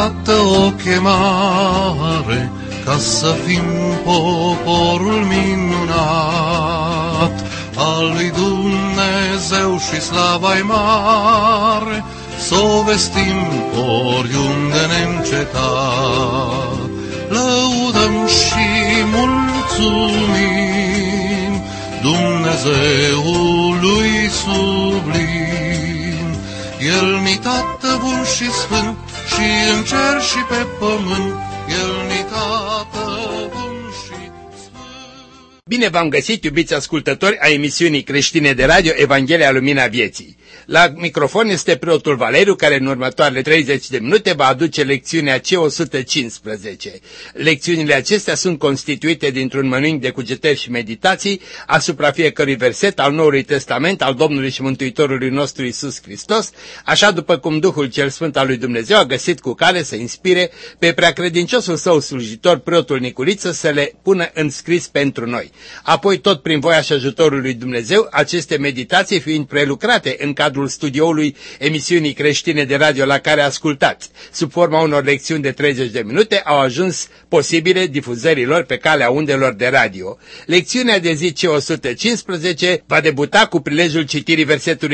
dată o chemare ca să fim poporul minunat al lui Dumnezeu și slava-i mare, s-o vestim oriunde ne-ncetat. Lăudăm și mulțumim Dumnezeului sublim. El-ni Tată bun și sfânt, și în cer și pe pământ, El-ni Tată bun și sfânt. Bine v-am găsit, iubiți ascultători a emisiunii creștine de radio Evanghelia Lumina Vieții. La microfon este preotul Valeriu, care în următoarele 30 de minute va aduce lecțiunea C115. Lecțiunile acestea sunt constituite dintr-un mănânc de cugetări și meditații asupra fiecărui verset al Noului Testament al Domnului și Mântuitorului nostru Iisus Hristos, așa după cum Duhul cel Sfânt al lui Dumnezeu a găsit cu cale să inspire pe preacredinciosul său slujitor, preotul Nicuriță, să le pună în scris pentru noi. Apoi, tot prin voia și ajutorul lui Dumnezeu, aceste meditații fiind prelucrate în cadrul studioului emisiunii creștine de radio la care ascultați, sub forma unor lecțiuni de 30 de minute, au ajuns posibile difuzărilor pe calea undelor de radio. Lecțiunea de zi C115 va debuta cu prilejul citirii versetului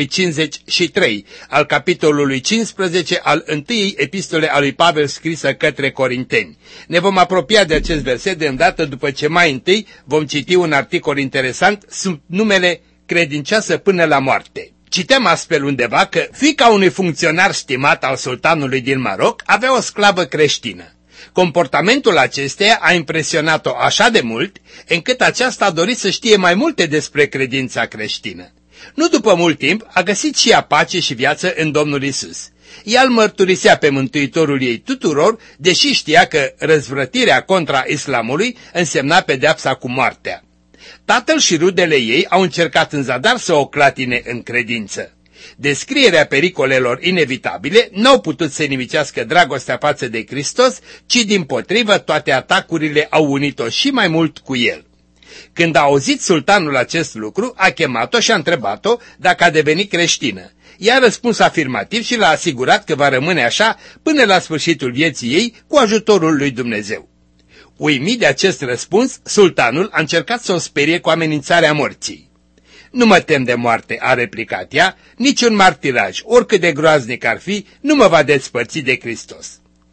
53 al capitolului 15 al întâiei epistole a lui Pavel scrisă către Corinteni. Ne vom apropia de acest verset de îndată după ce mai întâi vom citi un articol interesant sub numele Credincioasă până la moarte. Citeam astfel undeva că fiica unui funcționar stimat al sultanului din Maroc avea o sclavă creștină. Comportamentul acesteia a impresionat-o așa de mult, încât aceasta a dorit să știe mai multe despre credința creștină. Nu după mult timp a găsit și ea pace și viață în Domnul Isus. Ea îl mărturisea pe Mântuitorul ei tuturor, deși știa că răzvrătirea contra islamului însemna pedeapsa cu moartea. Tatăl și rudele ei au încercat în zadar să o clatine în credință. Descrierea pericolelor inevitabile n-au putut să nimicească dragostea față de Hristos, ci dimpotrivă toate atacurile au unit-o și mai mult cu el. Când a auzit sultanul acest lucru, a chemat-o și a întrebat-o dacă a devenit creștină. Ea a răspuns afirmativ și l-a asigurat că va rămâne așa până la sfârșitul vieții ei cu ajutorul lui Dumnezeu. Uimit de acest răspuns, sultanul a încercat să o sperie cu amenințarea morții. Nu mă tem de moarte, a replicat ea, niciun martiraj, oricât de groaznic ar fi, nu mă va despărți de Hristos.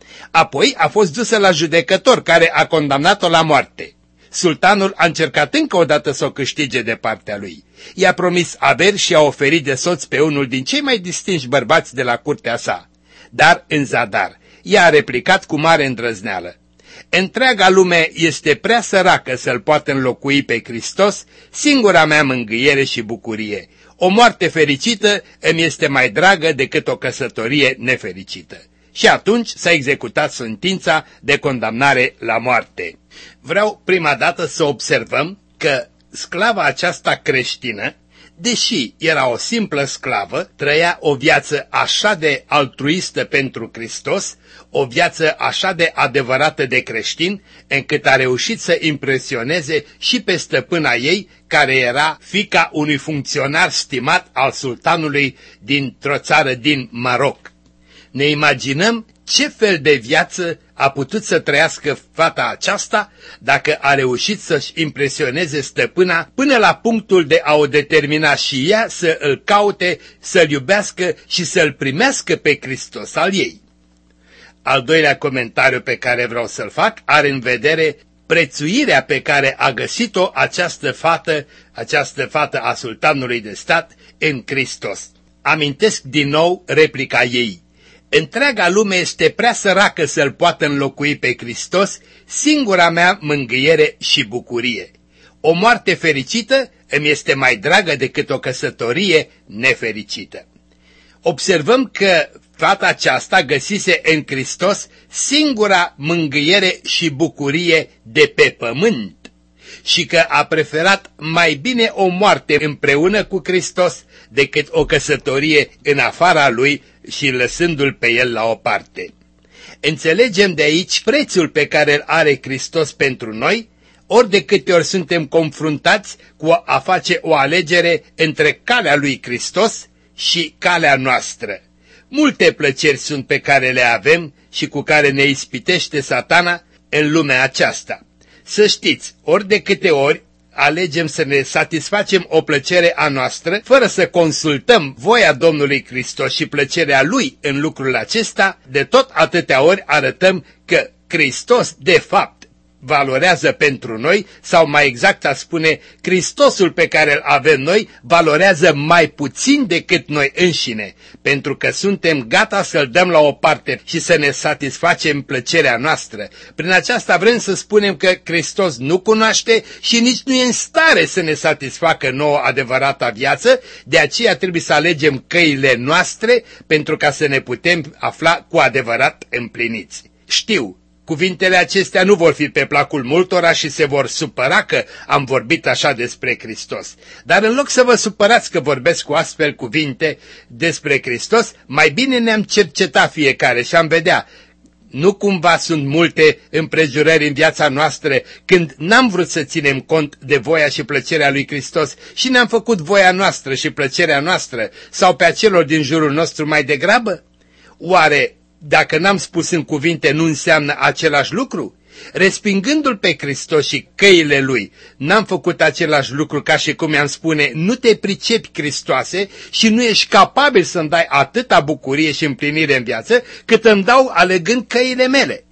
Apoi a fost dusă la judecător, care a condamnat-o la moarte. Sultanul a încercat încă o dată să o câștige de partea lui. I-a promis averi și a oferit de soț pe unul din cei mai distinși bărbați de la curtea sa. Dar în zadar, ea a replicat cu mare îndrăzneală: întreaga lume este prea săracă să-L poată înlocui pe Hristos, singura mea mângâiere și bucurie. O moarte fericită îmi este mai dragă decât o căsătorie nefericită. Și atunci s-a executat sentința de condamnare la moarte. Vreau prima dată să observăm că sclava aceasta creștină, deși era o simplă sclavă, trăia o viață așa de altruistă pentru Hristos, o viață așa de adevărată de creștin, încât a reușit să impresioneze și pe stăpâna ei, care era fiica unui funcționar stimat al sultanului dintr-o țară din Maroc. Ne imaginăm ce fel de viață a putut să trăiască fata aceasta dacă a reușit să-și impresioneze stăpâna până la punctul de a o determina și ea să îl caute, să-l iubească și să-l primească pe Hristos al ei. Al doilea comentariu pe care vreau să-l fac are în vedere prețuirea pe care a găsit-o această fată a sultanului de stat în Hristos. Amintesc din nou replica ei: întreaga lume este prea săracă să-L poată înlocui pe Hristos, singura mea mângâiere și bucurie. O moarte fericită îmi este mai dragă decât o căsătorie nefericită. Observăm că fata aceasta găsise în Hristos singura mângâiere și bucurie de pe pământ și că a preferat mai bine o moarte împreună cu Hristos decât o căsătorie în afara Lui și lăsându-L pe El la o parte. Înțelegem de aici prețul pe care îl are Hristos pentru noi, ori de câte ori suntem confruntați cu a face o alegere între calea lui Hristos și calea noastră. Multe plăceri sunt pe care le avem și cu care ne ispitește Satana în lumea aceasta. Să știți, ori de câte ori alegem să ne satisfacem o plăcere a noastră, fără să consultăm voia Domnului Hristos și plăcerea Lui în lucrul acesta, de tot atâtea ori arătăm că Hristos, de fapt, valorează pentru noi, sau mai exact a spune, Hristosul pe care îl avem noi valorează mai puțin decât noi înșine, pentru că suntem gata să-L dăm la o parte și să ne satisfacem plăcerea noastră. Prin aceasta vrem să spunem că Hristos nu cunoaște și nici nu e în stare să ne satisfacă nouă adevărata viață, de aceea trebuie să alegem căile noastre pentru ca să ne putem afla cu adevărat împliniți. Știu, cuvintele acestea nu vor fi pe placul multora și se vor supăra că am vorbit așa despre Hristos. Dar în loc să vă supărați că vorbesc cu astfel cuvinte despre Hristos, mai bine ne-am cerceta fiecare și am vedea, nu cumva sunt multe împrejurări în viața noastră când n-am vrut să ținem cont de voia și plăcerea lui Hristos și ne-am făcut voia noastră și plăcerea noastră sau pe a celor din jurul nostru mai degrabă? Oare dacă n-am spus în cuvinte, nu înseamnă același lucru? Respingându-L pe Hristos și căile Lui, n-am făcut același lucru ca și cum i-am spune, nu te pricepi, Hristoase, și nu ești capabil să-mi dai atâta bucurie și împlinire în viață, cât îmi dau alegând căile mele.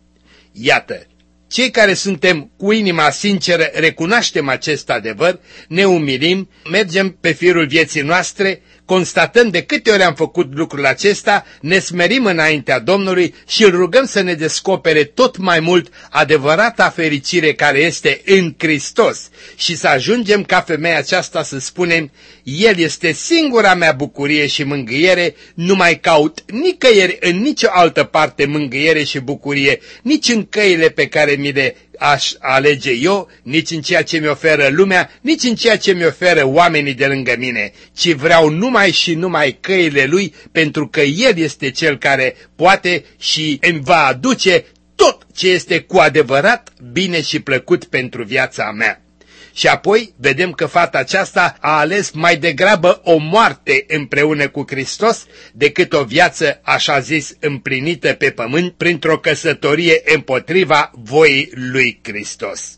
Iată, cei care suntem cu inima sinceră recunoaștem acest adevăr, ne umilim, mergem pe firul vieții noastre, constatăm de câte ori am făcut lucrul acesta, ne smerim înaintea Domnului și îl rugăm să ne descopere tot mai mult adevărata fericire care este în Hristos și să ajungem ca femeia aceasta să spunem, El este singura mea bucurie și mângâiere, nu mai caut nicăieri în nicio altă parte mângâiere și bucurie, nici în căile pe care mi le aș alege eu, nici în ceea ce mi oferă lumea, nici în ceea ce mi oferă oamenii de lângă mine, ci vreau numai și numai căile Lui, pentru că El este Cel care poate și îmi va aduce tot ce este cu adevărat bine și plăcut pentru viața mea. Și apoi vedem că fata aceasta a ales mai degrabă o moarte împreună cu Hristos decât o viață, așa zis, împlinită pe pământ printr-o căsătorie împotriva voii lui Hristos.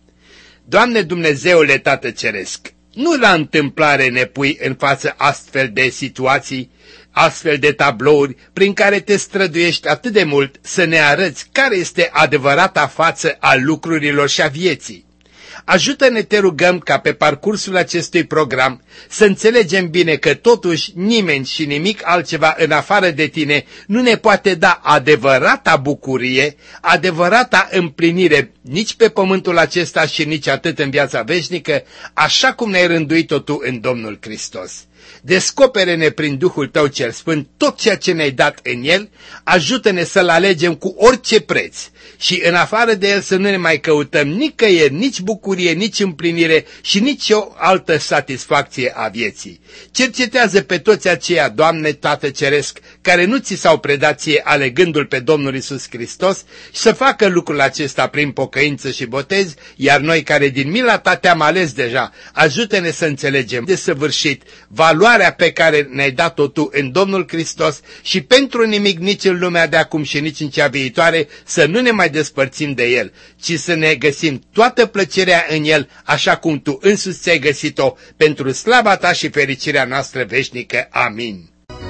Doamne Dumnezeule Tată Ceresc, nu la întâmplare ne pui în față astfel de situații, astfel de tablouri prin care te străduiești atât de mult să ne arăți care este adevărata față a lucrurilor și a vieții. Ajută-ne, te rugăm, ca pe parcursul acestui program să înțelegem bine că totuși nimeni și nimic altceva în afară de tine nu ne poate da adevărata bucurie, adevărata împlinire nici pe pământul acesta și nici atât în viața veșnică, așa cum ne-ai rânduit-o tu în Domnul Hristos. Descopere-ne prin Duhul Tău cel Sfânt tot ceea ce ne-ai dat în El, ajută-ne să-L alegem cu orice preț și în afară de El să nu ne mai căutăm nicăieri, nici bucurie, nici împlinire și nici o altă satisfacție a vieții. Cercetează pe toți aceia, Doamne Tată Ceresc, care nu ți s-au predat ție alegându-L pe Domnul Iisus Hristos și să facă lucrul acesta prin pocăință și botez, iar noi care din mila Ta te-am ales deja, ajută-ne să înțelegem desăvârșit valoarea pe care ne-ai dat-o Tu în Domnul Hristos și pentru nimic nici în lumea de acum și nici în cea viitoare să nu ne mai despărțim de El, ci să ne găsim toată plăcerea în El, așa cum Tu însuți ți-ai găsit-o, pentru slava Ta și fericirea noastră veșnică. Amin.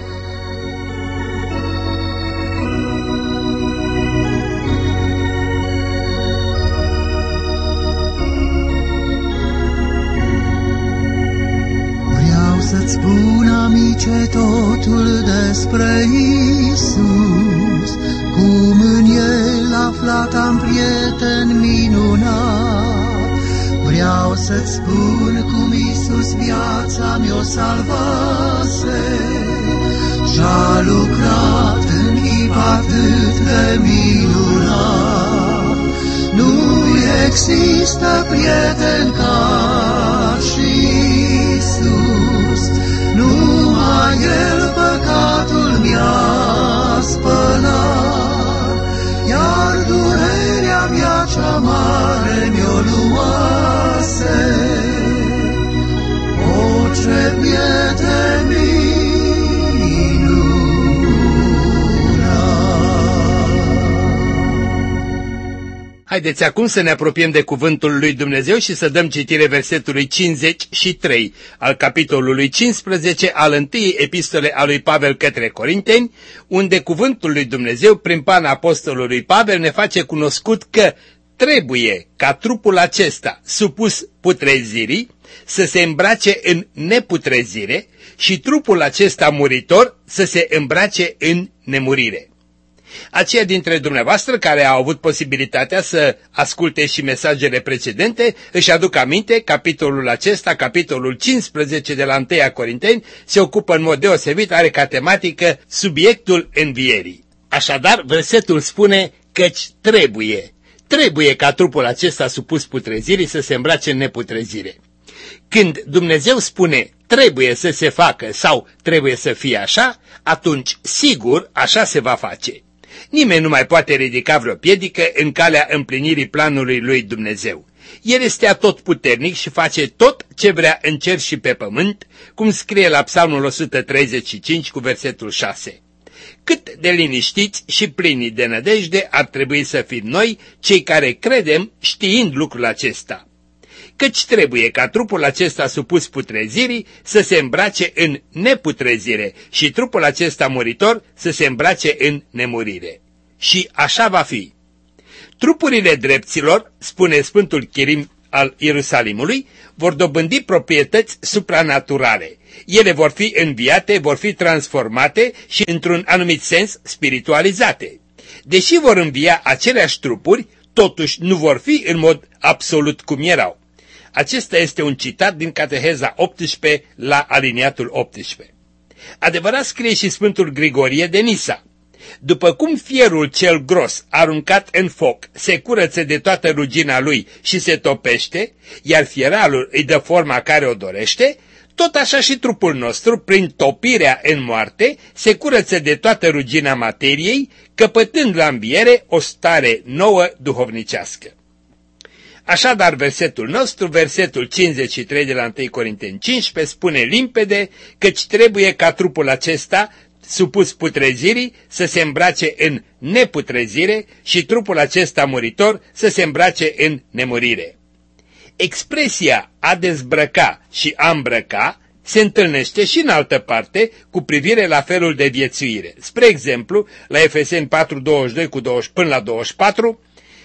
Să-ți spun, amice, totul despre Iisus, cum în El aflat am prieten minunat. Vreau să-ți spun cum Iisus viața mi-o salvase și-a lucrat în chip atât de minunat. Nu există prieten ca și Iisus, numai El păcatul mi-a spălat, iar durerea mea cea mare mi-o luase. O, ce prieten minunat! Haideți acum să ne apropiem de cuvântul lui Dumnezeu și să dăm citire versetului 53 al capitolului 15 al întâiei epistole a lui Pavel către Corinteni, unde cuvântul lui Dumnezeu prin pana apostolului Pavel ne face cunoscut că trebuie ca trupul acesta supus putrezirii să se îmbrace în neputrezire și trupul acesta muritor să se îmbrace în nemurire. Aceia dintre dumneavoastră care au avut posibilitatea să asculte și mesajele precedente își aduc aminte, capitolul acesta, capitolul 15 de la 1 Corinteni, se ocupă în mod deosebit, are ca tematică subiectul învierii. Așadar, versetul spune căci trebuie ca trupul acesta supus putrezirii să se îmbrace în neputrezire. Când Dumnezeu spune trebuie să se facă sau trebuie să fie așa, atunci sigur așa se va face. Nimeni nu mai poate ridica vreo piedică în calea împlinirii planului lui Dumnezeu. El este atotputernic și face tot ce vrea în cer și pe pământ, cum scrie la Psalmul 135 cu versetul 6. Cât de liniștiți și plini de nădejde ar trebui să fim noi, cei care credem, știind lucrul acesta. Căci trebuie ca trupul acesta supus putrezirii să se îmbrace în neputrezire și trupul acesta muritor să se îmbrace în nemurire. Și așa va fi. Trupurile drepților, spune Sfântul Chirim al Ierusalimului, vor dobândi proprietăți supranaturale. Ele vor fi înviate, vor fi transformate și într-un anumit sens spiritualizate. Deși vor învia aceleași trupuri, totuși nu vor fi în mod absolut cum erau. Acesta este un citat din Cateheza 18 la aliniatul 18. Adevărat scrie și Sfântul Grigorie de Nisa. După cum fierul cel gros aruncat în foc se curăță de toată rugina lui și se topește, iar fieralul îi dă forma care o dorește, tot așa și trupul nostru, prin topirea în moarte, se curăță de toată rugina materiei, căpătând la înviere o stare nouă duhovnicească. Așadar, versetul nostru, versetul 53 de la 1 Corinteni 15, spune limpede căci trebuie ca trupul acesta, supus putrezirii, să se îmbrace în neputrezire și trupul acesta muritor să se îmbrace în nemurire. Expresia a dezbrăca și a îmbrăca se întâlnește și în altă parte cu privire la felul de viețuire. Spre exemplu, la Efeseni 4:22 cu 20 până la 24,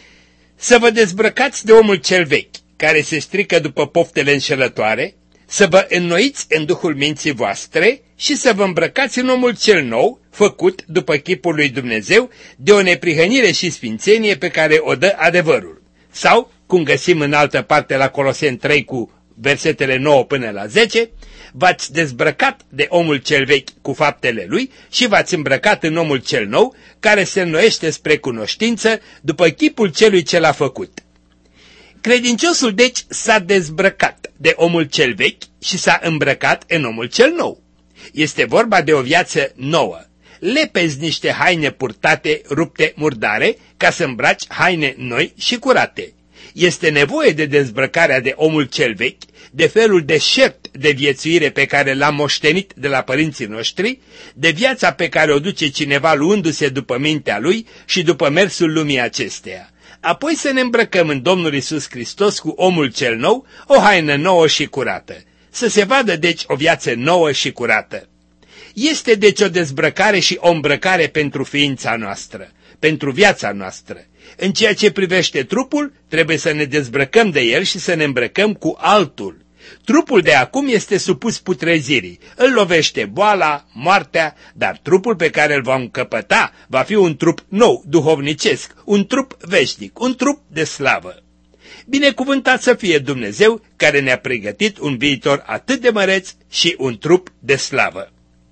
să vă dezbrăcați de omul cel vechi, care se strică după poftele înșelătoare, să vă înnoiți în duhul minții voastre și să vă îmbrăcați în omul cel nou, făcut după chipul lui Dumnezeu, de o neprihănire și sfințenie pe care o dă adevărul. Sau, cum găsim în altă parte la Coloseni 3 cu versetele 9 până la 10, v-ați dezbrăcat de omul cel vechi cu faptele lui și v-ați îmbrăcat în omul cel nou, care se înnoiește spre cunoștință după chipul celui ce l-a făcut. Credinciosul deci s-a dezbrăcat de omul cel vechi și s-a îmbrăcat în omul cel nou. Este vorba de o viață nouă. Lepezi niște haine purtate, rupte, murdare, ca să îmbraci haine noi și curate. Este nevoie de dezbrăcarea de omul cel vechi, de felul deșert de viețuire pe care l-am moștenit de la părinții noștri, de viața pe care o duce cineva luându-se după mintea lui și după mersul lumii acesteia. Apoi să ne îmbrăcăm în Domnul Iisus Hristos cu omul cel nou, o haină nouă și curată. Să se vadă deci o viață nouă și curată. Este deci o dezbrăcare și o îmbrăcare pentru ființa noastră, pentru viața noastră. În ceea ce privește trupul, trebuie să ne dezbrăcăm de el și să ne îmbrăcăm cu altul. Trupul de acum este supus putrezirii, îl lovește boala, moartea, dar trupul pe care îl vom căpăta va fi un trup nou, duhovnicesc, un trup veșnic, un trup de slavă. Binecuvântat să fie Dumnezeu care ne-a pregătit un viitor atât de măreț și un trup de slavă.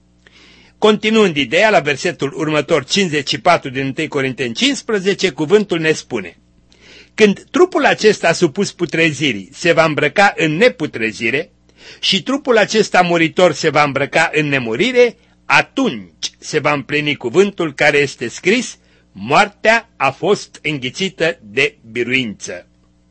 Continuând ideea, la versetul următor 54 din 1 Corinteni 15, cuvântul ne spune: când trupul acesta supus putrezirii se va îmbrăca în neputrezire și trupul acesta muritor se va îmbrăca în nemurire, atunci se va împlini cuvântul care este scris: moartea a fost înghițită de biruință.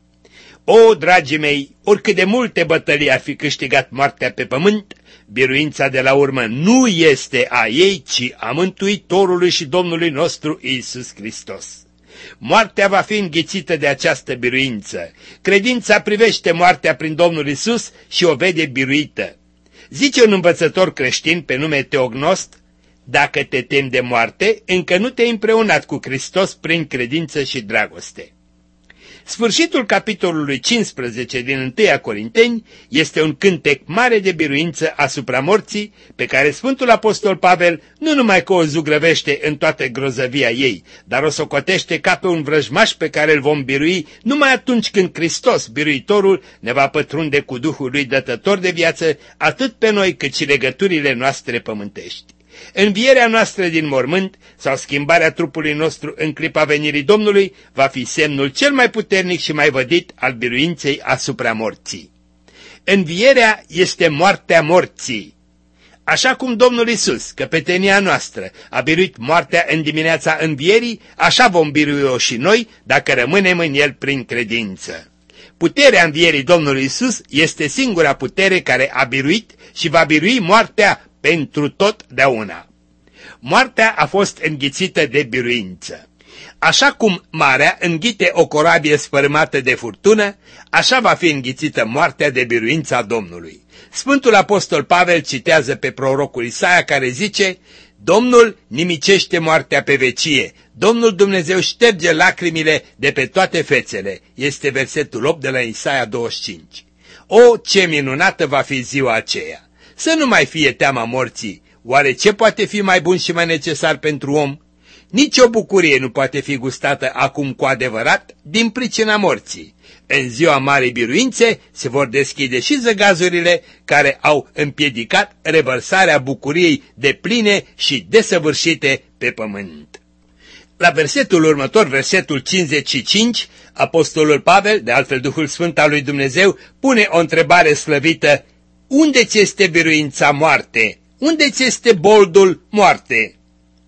O, dragii mei, oricât de multe bătălii ar fi câștigat moartea pe pământ, biruința de la urmă nu este a ei, ci a Mântuitorului și Domnului nostru Iisus Hristos. Moartea va fi înghițită de această biruință. Credința privește moartea prin Domnul Isus și o vede biruită. Zice un învățător creștin pe nume Teognost: dacă te temi de moarte, încă nu te-ai împreunat cu Hristos prin credință și dragoste. Sfârșitul capitolului 15 din 1 Corinteni este un cântec mare de biruință asupra morții, pe care Sfântul Apostol Pavel nu numai că o zugrăvește în toată grozăvia ei, dar o socotește ca pe un vrăjmaș pe care îl vom birui numai atunci când Hristos, biruitorul, ne va pătrunde cu Duhul lui dătător de viață, atât pe noi cât și legăturile noastre pământești. Învierea noastră din mormânt sau schimbarea trupului nostru în clipa venirii Domnului va fi semnul cel mai puternic și mai vădit al biruinței asupra morții. Învierea este moartea morții. Așa cum Domnul Isus, căpetenia noastră, a biruit moartea în dimineața învierii, așa vom birui-o și noi dacă rămânem în El prin credință. Puterea învierii Domnului Isus este singura putere care a biruit și va birui moartea pentru totdeauna. Moartea a fost înghițită de biruință. Așa cum marea înghite o corabie sfărâmată de furtună, așa va fi înghițită moartea de biruința Domnului. Sfântul Apostol Pavel citează pe prorocul Isaia care zice: Domnul nimicește moartea pe vecie, Domnul Dumnezeu șterge lacrimile de pe toate fețele. Este versetul 8 de la Isaia 25. O, ce minunată va fi ziua aceea! Să nu mai fie teama morții. Oare ce poate fi mai bun și mai necesar pentru om? Nici o bucurie nu poate fi gustată acum cu adevărat din pricina morții. În ziua Marei Biruințe se vor deschide și zăgazurile care au împiedicat revărsarea bucuriei depline și desăvârșite pe pământ. La versetul următor, versetul 55, Apostolul Pavel, de altfel Duhul Sfânt al lui Dumnezeu, pune o întrebare slăvită: unde ți este biruința moarte? Unde ți este boldul moarte?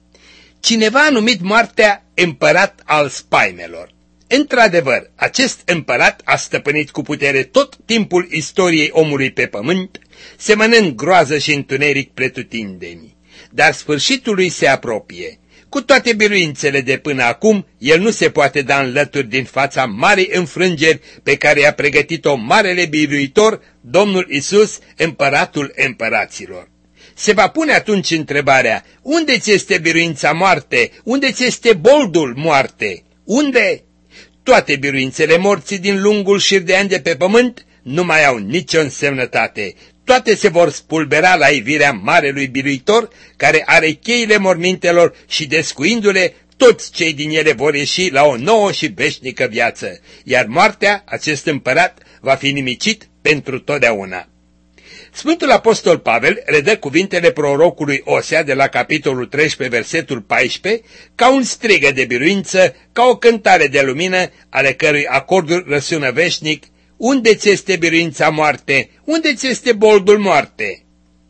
Cineva a numit moartea împărat al spaimelor. Într-adevăr, acest împărat a stăpânit cu putere tot timpul istoriei omului pe pământ, semănând groază și întuneric pretutindeni. Dar sfârșitul lui se apropie. Cu toate biruințele de până acum, el nu se poate da în lături din fața marei înfrângeri pe care i-a pregătit-o marele biruitor, Domnul Isus, împăratul împăraților. Se va pune atunci întrebarea: unde ți este biruința moarte? Unde ți este boldul moarte? Unde? Toate biruințele morții din lungul șir de ani de pe pământ nu mai au nicio însemnătate. Toate se vor spulbera la ivirea marelui biruitor, care are cheile mormintelor și, descuindu-le, toți cei din ele vor ieși la o nouă și veșnică viață, iar moartea, acest împărat, va fi nimicit pentru totdeauna. Sfântul Apostol Pavel redă cuvintele prorocului Osea de la capitolul 13, versetul 14, ca un strigă de biruință, ca o cântare de lumină, ale cărui acorduri răsună veșnic: unde ți este biruința moarte? Unde ți este boldul moarte?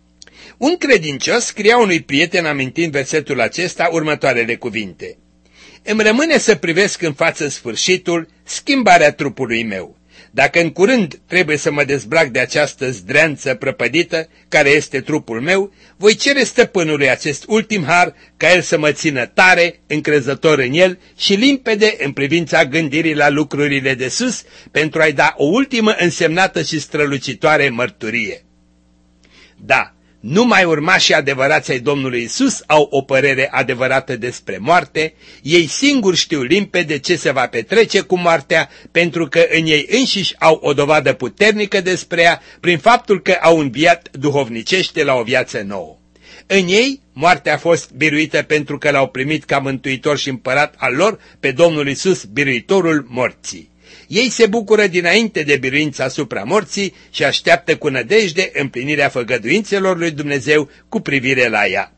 Un credincios scria unui prieten, amintind versetul acesta, următoarele cuvinte: îmi rămâne să privesc în față sfârșitul, schimbarea trupului meu. Dacă în curând trebuie să mă dezbrac de această zdreanță prăpădită, care este trupul meu, voi cere stăpânului acest ultim har, ca el să mă țină tare, încrezător în el și limpede în privința gândirii la lucrurile de sus, pentru a-i da o ultimă însemnată și strălucitoare mărturie. Da, numai urmașii adevărați ai Domnului Isus au o părere adevărată despre moarte, ei singuri știu limpede ce se va petrece cu moartea, pentru că în ei înșiși au o dovadă puternică despre ea, prin faptul că au înviat duhovnicește la o viață nouă. În ei, moartea a fost biruită pentru că l-au primit ca mântuitor și împărat al lor pe Domnul Isus, biruitorul morții. Ei se bucură dinainte de biruința asupra morții și așteaptă cu nădejde împlinirea făgăduințelor lui Dumnezeu cu privire la ea.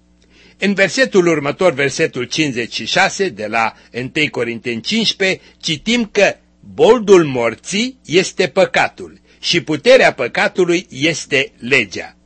În versetul următor, versetul 56 de la 1 Corinteni 15, citim că boldul morții este păcatul și puterea păcatului este legea.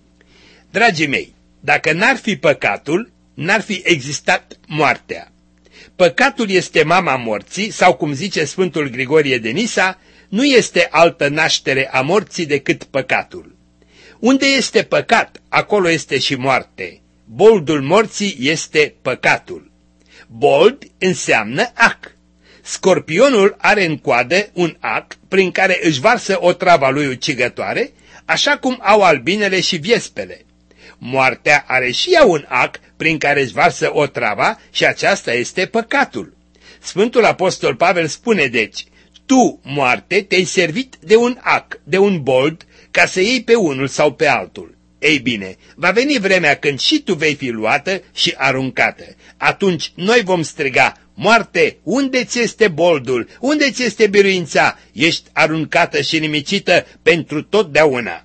Dragii mei, dacă n-ar fi păcatul, n-ar fi existat moartea. Păcatul este mama morții, sau cum zice Sfântul Grigorie de Nisa, nu este altă naștere a morții decât păcatul. Unde este păcat, acolo este și moarte. Boldul morții este păcatul. Bold înseamnă ac. Scorpionul are în coadă un ac prin care își varsă otrava lui ucigătoare, așa cum au albinele și viespele. Moartea are și ea un ac prin care își varsă otrava și aceasta este păcatul. Sfântul Apostol Pavel spune deci: tu, moarte, te-ai servit de un ac, de un bold, ca să iei pe unul sau pe altul. Ei bine, va veni vremea când și tu vei fi luată și aruncată. Atunci noi vom striga: moarte, unde ți este boldul? Unde ți este biruința? Ești aruncată și nimicită pentru totdeauna.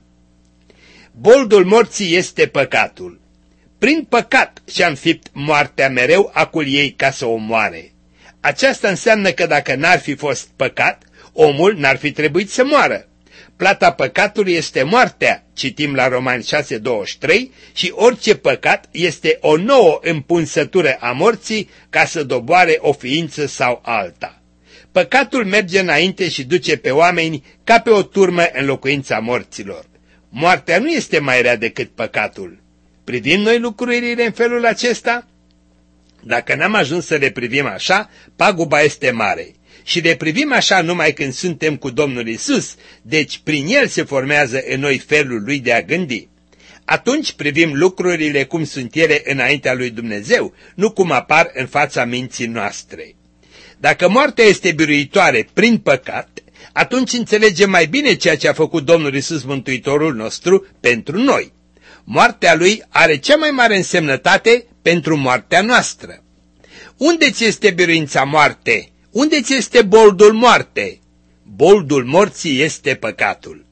Boldul morții este păcatul. Prin păcat și-a înfipt moartea mereu acul ei ca să o moare. Aceasta înseamnă că dacă n-ar fi fost păcat, omul n-ar fi trebuit să moară. Plata păcatului este moartea, citim la Romani 6:23, și orice păcat este o nouă împunsătură a morții ca să doboare o ființă sau alta. Păcatul merge înainte și duce pe oameni ca pe o turmă în locuința morților. Moartea nu este mai rea decât păcatul. Privim noi lucrurile în felul acesta? Dacă n-am ajuns să le privim așa, paguba este mare. Și le privim așa numai când suntem cu Domnul Isus, deci prin El se formează în noi felul Lui de a gândi. Atunci privim lucrurile cum sunt ele înaintea lui Dumnezeu, nu cum apar în fața minții noastre. Dacă moartea este biruitoare prin păcat, atunci înțelegem mai bine ceea ce a făcut Domnul Isus Mântuitorul nostru pentru noi. Moartea Lui are cea mai mare însemnătate pentru moartea noastră. Unde ți este biruința, moarte? Unde ți este boldul, moarte? Boldul morții este păcatul.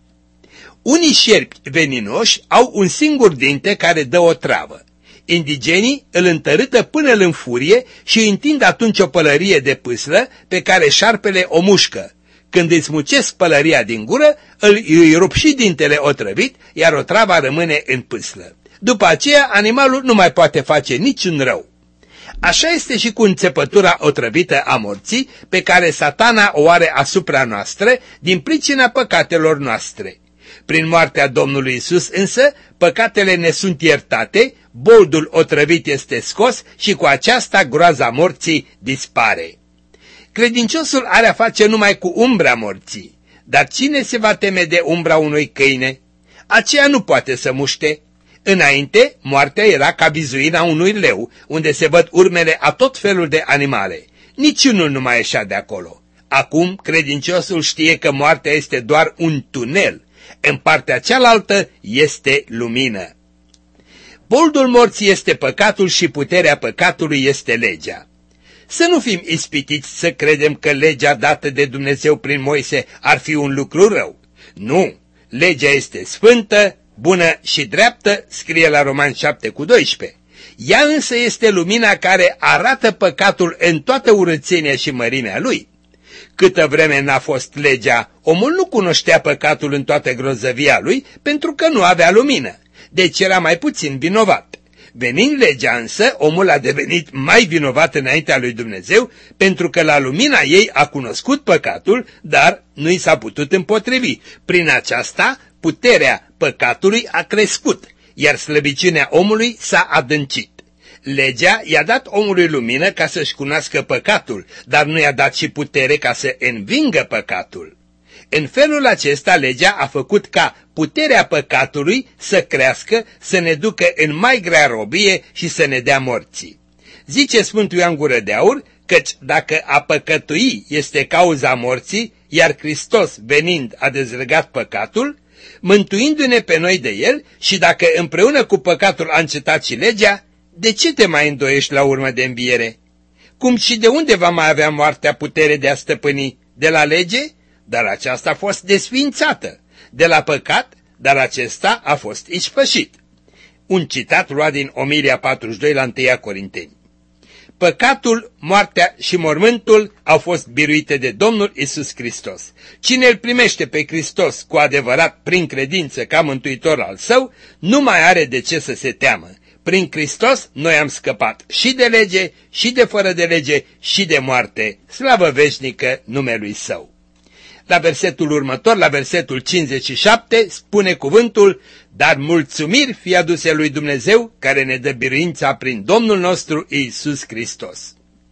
Unii șerpi veninoși au un singur dinte care dă o travă. Indigenii îl întărâtă până îl înfurie și întind atunci o pălărie de pâslă pe care șarpele o mușcă. Când îi smucesc pălăria din gură, îi rup și dintele otrăvit, iar otrava rămâne în pâslă. După aceea, animalul nu mai poate face niciun rău. Așa este și cu înțepătura otrăvită a morții pe care Satana o are asupra noastră din pricina păcatelor noastre. Prin moartea Domnului Isus însă, păcatele ne sunt iertate, boldul otrăvit este scos și cu aceasta groaza morții dispare. Credinciosul are a face numai cu umbra morții, dar cine se va teme de umbra unui câine? Aceea nu poate să muște. Înainte, moartea era ca vizuina unui leu, unde se văd urmele a tot felul de animale. Niciunul nu mai ieșea de acolo. Acum, credinciosul știe că moartea este doar un tunel. În partea cealaltă este lumină. Boldul morții este păcatul și puterea păcatului este legea. Să nu fim ispitiți să credem că legea dată de Dumnezeu prin Moise ar fi un lucru rău. Nu, legea este sfântă, bună și dreaptă, scrie la Romani 7:12. Ea însă este lumina care arată păcatul în toată urățenia și mărimea lui. Câtă vreme n-a fost legea, omul nu cunoștea păcatul în toată grozăvia lui pentru că nu avea lumină, deci era mai puțin vinovat. Venind legea însă, omul a devenit mai vinovat înaintea lui Dumnezeu pentru că la lumina ei a cunoscut păcatul, dar nu i s-a putut împotrivi. Prin aceasta, puterea păcatului a crescut, iar slăbiciunea omului s-a adâncit. Legea i-a dat omului lumină ca să-și cunoască păcatul, dar nu i-a dat și putere ca să învingă păcatul. În felul acesta, legea a făcut ca puterea păcatului să crească, să ne ducă în mai grea robie și să ne dea morții. Zice Sfântul Ioan Gură de Aur, căci dacă a păcătui este cauza morții, iar Hristos venind a dezlegat păcatul, mântuindu-ne pe noi de el, și dacă împreună cu păcatul a încetat și legea, de ce te mai îndoiești la urmă de înviere? Cum și de unde va mai avea moartea putere de a stăpâni? De la lege? Dar aceasta a fost desființată. De la păcat? Dar acesta a fost ispășit. Un citat luat din Omilia 42 la 1 Corinteni. Păcatul, moartea și mormântul au fost biruite de Domnul Isus Hristos. Cine îl primește pe Hristos cu adevărat prin credință ca mântuitor al său, nu mai are de ce să se teamă. Prin Hristos noi am scăpat și de lege, și de fără de lege, și de moarte. Slavă veșnică numelui Său. La versetul următor, la versetul 57, spune cuvântul: dar mulțumiri fie aduse lui Dumnezeu, care ne dă biruința prin Domnul nostru Iisus Hristos.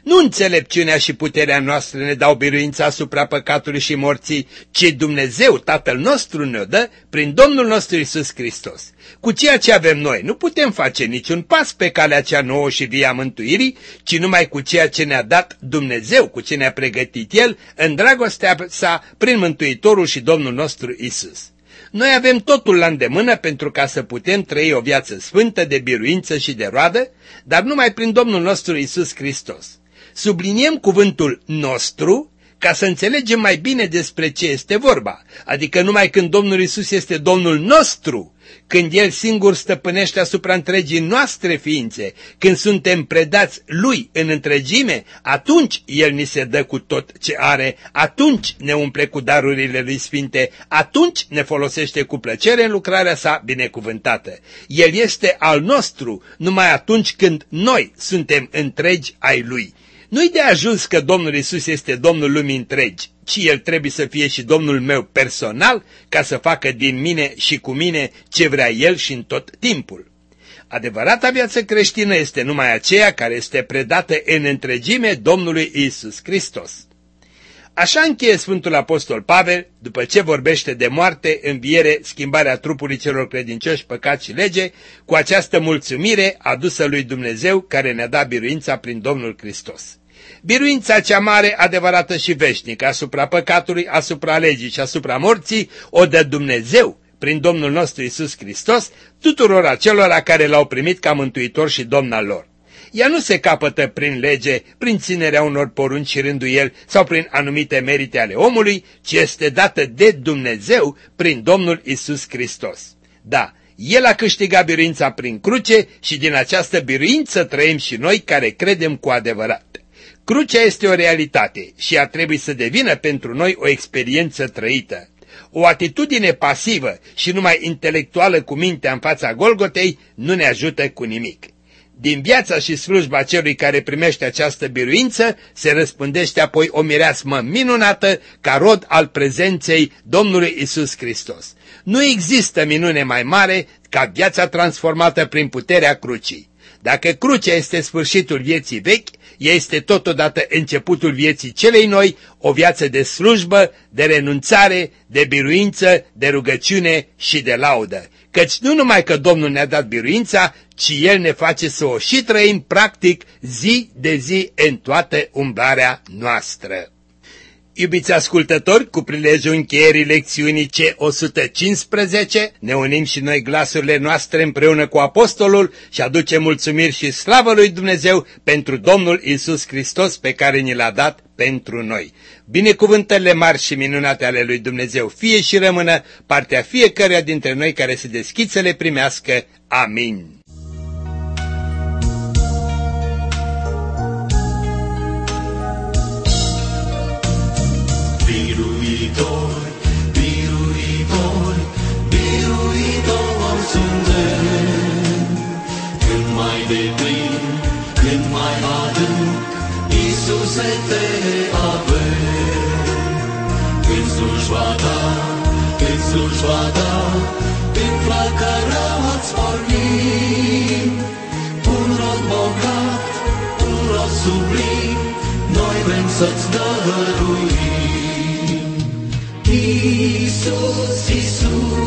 Nu înțelepciunea și puterea noastră ne dau biruința asupra păcatului și morții, ci Dumnezeu, Tatăl nostru, ne-o dă prin Domnul nostru Iisus Hristos. Cu ceea ce avem noi nu putem face niciun pas pe calea cea nouă și via mântuirii, ci numai cu ceea ce ne-a dat Dumnezeu, cu ce ne-a pregătit El în dragostea sa prin Mântuitorul și Domnul nostru Iisus. Noi avem totul la îndemână pentru ca să putem trăi o viață sfântă de biruință și de roadă, dar numai prin Domnul nostru Iisus Hristos. Subliniem cuvântul nostru ca să înțelegem mai bine despre ce este vorba, adică numai când Domnul Iisus este Domnul nostru, când El singur stăpânește asupra întregii noastre ființe, când suntem predați Lui în întregime, atunci El ni se dă cu tot ce are, atunci ne umple cu darurile Lui sfinte, atunci ne folosește cu plăcere în lucrarea sa binecuvântată. El este al nostru numai atunci când noi suntem întregi ai Lui. Nu-i de ajuns că Domnul Iisus este Domnul lumii întregi, ci El trebuie să fie și Domnul meu personal ca să facă din mine și cu mine ce vrea El și în tot timpul. Adevărata viață creștină este numai aceea care este predată în întregime Domnului Iisus Hristos. Așa încheie Sfântul Apostol Pavel, după ce vorbește de moarte, înviere, schimbarea trupului celor credincioși, păcat și lege, cu această mulțumire adusă lui Dumnezeu care ne-a dat biruința prin Domnul Hristos. Biruința cea mare, adevărată și veșnică asupra păcatului, asupra legii și asupra morții o dă Dumnezeu prin Domnul nostru Iisus Hristos tuturor acelora care l-au primit ca mântuitor și Domn al lor. Ea nu se capătă prin lege, prin ținerea unor porunci și rânduieli sau prin anumite merite ale omului, ci este dată de Dumnezeu prin Domnul Iisus Hristos. Da, El a câștigat biruința prin cruce și din această biruință trăim și noi care credem cu adevărat. Crucea este o realitate și ea trebuie să devină pentru noi o experiență trăită. O atitudine pasivă și numai intelectuală cu mintea în fața Golgotei nu ne ajută cu nimic. Din viața și slujba celui care primește această biruință se răspândește apoi o mireasmă minunată ca rod al prezenței Domnului Iisus Hristos. Nu există minune mai mare ca viața transformată prin puterea crucii. Dacă crucea este sfârșitul vieții vechi, ea este totodată începutul vieții celei noi, o viață de slujbă, de renunțare, de biruință, de rugăciune și de laudă. Căci nu numai că Domnul ne-a dat biruința, ci El ne face să o și trăim practic zi de zi în toată umblarea noastră. Iubiți ascultători, cu prilejul încheierii lecțiunii C115, ne unim și noi glasurile noastre împreună cu apostolul și aducem mulțumiri și slavă lui Dumnezeu pentru Domnul Iisus Hristos pe care ni l-a dat pentru noi. Binecuvântările mari și minunate ale lui Dumnezeu fie și rămână partea fiecăruia dintre noi care se deschid să le primească. Amin. Biruitor, biruitor, biruitor suntem. Când mai deplin, când mai adânc, Iisuse te avem. Când slujba ta, când flacăra-ți pornim, un rod bogat, un rod sublim, noi vrem să-ți dăruim. Iisus, Iisus,